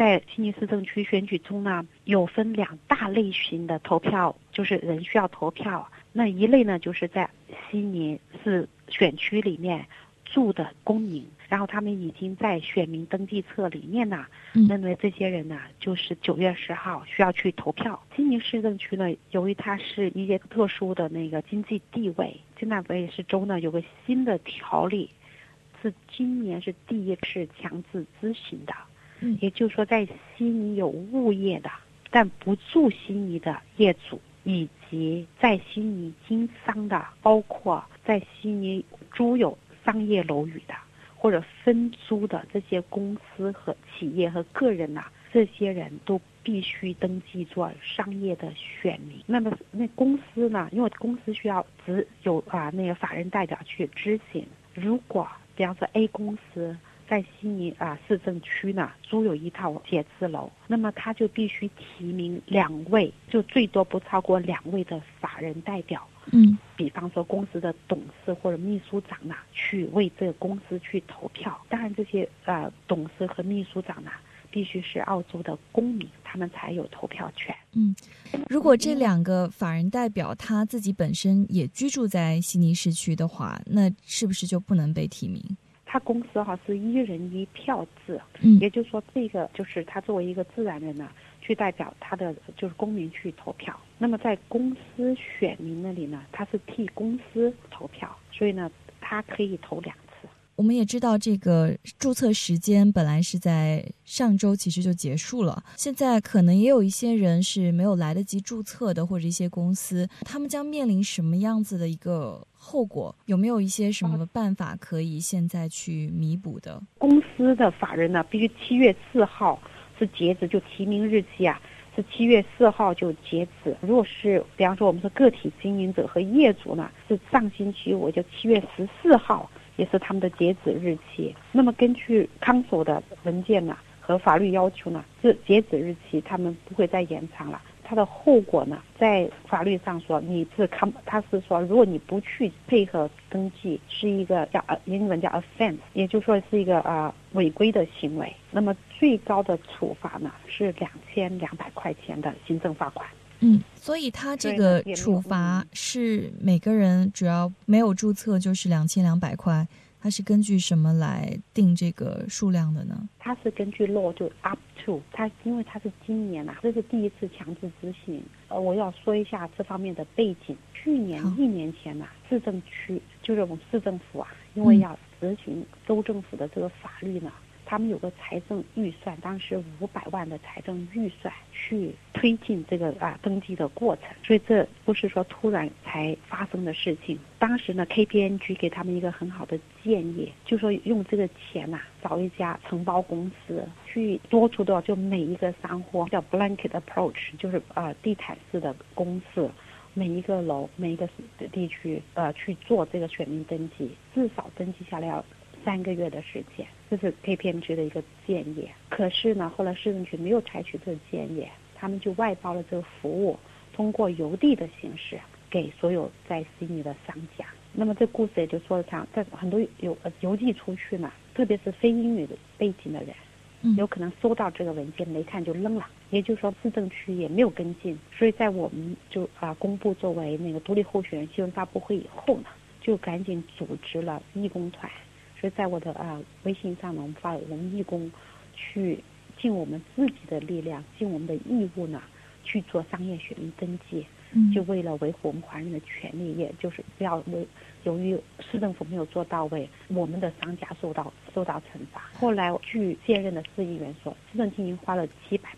在悉尼市政区选举中呢，有分2大类型的投票，就是人需要投票。那一类呢，就是在悉尼市选区里面住的公民，然后他们已经在选民登记册里面呢，认为这些人呢，就是9月10号需要去投票。悉尼市政区呢，由于它是一些特殊的那个经济地位，新南威尔士州呢有个新的条例，是今年是第一次强制执行的。也就是说，在悉尼有物业的，但不住悉尼的业主，以及在悉尼经商的，包括在悉尼租有商业楼宇的或者分租的这些公司和企业和个人呐，这些人都必须登记做商业的选民。那么那公司呢，因为公司需要只有那个法人代表去执行。如果比方说 A 公司在悉尼市政区呢租有一套写字楼，那么他就必须提名2位，就最多不超过2位的法人代表。比方说公司的董事或者秘书长呢，去为这个公司去投票。当然这些董事和秘书长呢，必须是澳洲的公民，他们才有投票权。 如果这2个法人代表他自己本身也居住在悉尼市区的话，那是不是就不能被提名？ 他公司是1人1票制，也就是说这个就是他作为一个自然人呢，去代表他的就是公民去投票。那么在公司选民那里呢，他是替公司投票，所以呢他可以投2次。 我们也知道这个注册时间本来是在上周其实就结束了，现在可能也有一些人是没有来得及注册的，或者一些公司他们将面临什么样子的一个后果？有没有一些什么办法可以现在去弥补的？ 公司的法人呢，必须7月4号是截止，就提名日期是7月4号就截止。如果是比方说我们是个体经营者和业主呢，是上星期五就7月14号也是他们的截止日期。那么根据康索的文件呢和法律要求呢，这截止日期他们不会再延长了。它的后果呢，在法律上说，他是说，如果你不去配合登记，是一个叫英文叫 offense， 也就是说是一个违规的行为。那么最高的处罚呢是2200块钱的行政罚款。 所以他这个处罚是每个人只要没有注册就是2200块，它是根据什么来定这个数量的呢？ 它是根据 law 就 up to， 因为它是今年这是第一次强制执行。我要说一下这方面的背景。去年1年前市政区就是我们市政府因为要执行州政府的这个法律呢，他们有个财政预算，当时500万的财政预算去推进这个登记的过程，所以这不是说突然才发生的事情。当时呢 KPMG 给他们一个很好的建议，就说用这个钱找一家承包公司去多出的就每一个商户叫 blanket approach， 就是地毯式的公示每一个楼每一个地区去做这个选民登记，至少登记下来要3个月的时间，这是 KPMG 的一个建议。可是呢，后来市政局没有采取这个建议，他们就外包了这个服务，通过邮递的形式给所有在悉尼的商家。那么这故事也就说了在很多邮寄出去呢，特别是非英语的背景的人，有可能收到这个文件没看就扔了，也就是说市政区也没有跟进。所以在我们就公布作为那个独立候选人新闻发布会以后呢，就赶紧组织了义工团。所以在我的微信上呢，我们发我们义工去尽我们自己的力量，尽我们的义务呢，去做商业选民登记，就为了维护我们华人的权利，也就是不要由于市政府没有做到位，我们的商家受到惩罚。后来据现任的市议员说，市政厅已经花了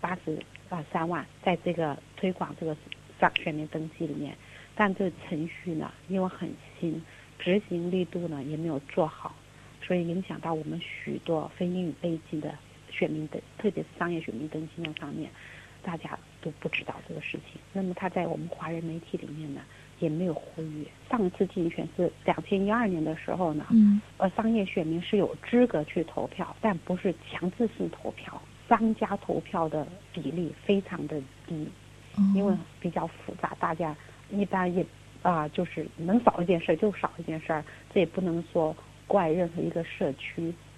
783万在这个推广这个选民登记里面，但这个程序呢，因为很新，执行力度呢也没有做好。所以影响到我们许多非英语背景的选民的，特别是商业选民登记那方面，大家都不知道这个事情。那么他在我们华人媒体里面呢，也没有呼吁。上次竞选是2012年的时候呢，商业选民是有资格去投票，但不是强制性投票，商家投票的比例非常的低，因为比较复杂，大家一般也就是能少一件事就少一件事，这也不能说怪任何一个社区，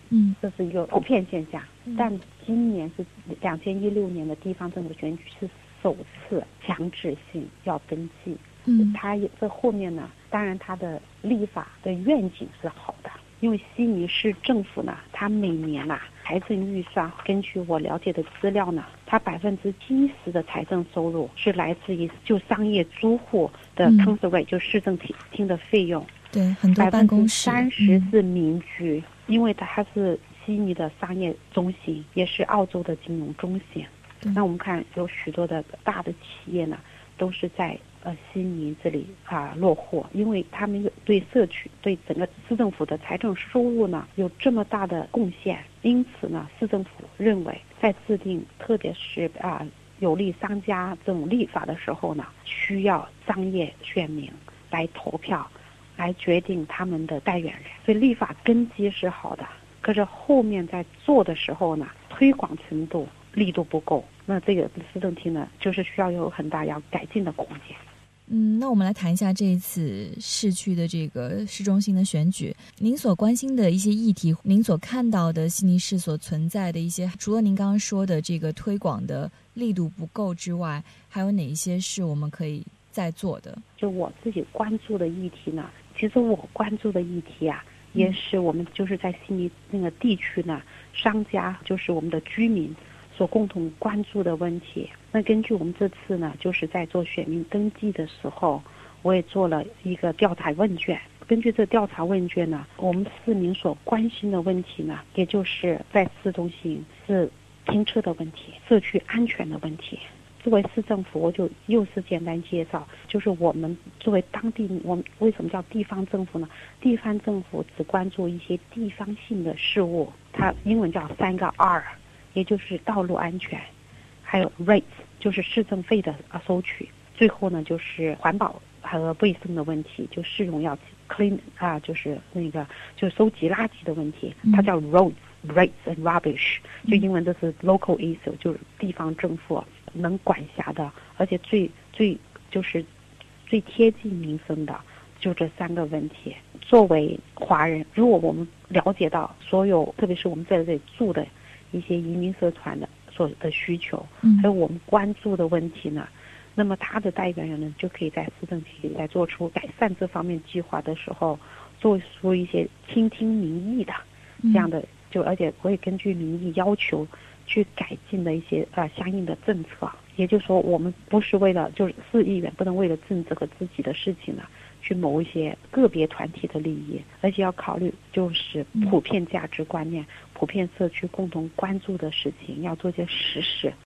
这是一个普遍现象。但今年是2016年的地方政府选举是首次强制性要登记。它这后面呢，当然它的立法的愿景是好的，因为悉尼市政府呢，它每年财政预算，根据我了解的资料呢，它70%的财政收入是来自于就商业租户的 council rate，就市政厅的费用。 对，很多办公室 30%是民居，因为它是悉尼的商业中心，也是澳洲的金融中心。那我们看有许多的大的企业呢，都是在悉尼这里落户，因为他们对社区、对整个市政府的财政收入呢有这么大的贡献，因此呢，市政府认为在制定特别是有利商家这种立法的时候呢，需要商业选民来投票，来决定他们的代言人。所以立法根基是好的，可是后面在做的时候呢，推广程度力度不够，那这个市政厅呢，就是需要有很大要改进的空间。 那我们来谈一下这一次市区的这个市中心的选举，您所关心的一些议题，您所看到的悉尼市所存在的一些，除了您刚刚说的这个推广的力度不够之外，还有哪一些是我们可以再做的？ 就我自己关注的议题呢，其实我关注的议题也是我们就是在悉尼那个地区呢，商家就是我们的居民所共同关注的问题。那根据我们这次呢，就是在做选民登记的时候，我也做了一个调查问卷。根据这调查问卷呢，我们市民所关心的问题呢，也就是在市中心是停车的问题、社区安全的问题。作为市政府，我就又是简单介绍，就是我们作为当地，我们为什么叫地方政府呢？地方政府只关注一些地方性的事务，它英文叫3个R，也就是道路安全，还有 rates， 就是市政费的收取，最后呢就是环保和卫生的问题，就市容要 clean 就是那个就收集垃圾的问题，它叫 roads。rates and rubbish， 就英文都是 local issue， 就是地方政府能管辖的，而且最贴近民生的，就这3个问题。作为华人，如果我们了解到所有，特别是我们在这里住的一些移民社团的所的需求，还有我们关注的问题呢，那么他的代言人呢，就可以在市政厅在做出改善这方面计划的时候，做出一些倾听民意的这样的。而且可以根据民意要求去改进的一些相应的政策。也就是说，我们不是为了就是市议员不能为了政治和自己的事情呢去谋一些个别团体的利益，而且要考虑就是普遍价值观念、普遍社区共同关注的事情，要做些实事。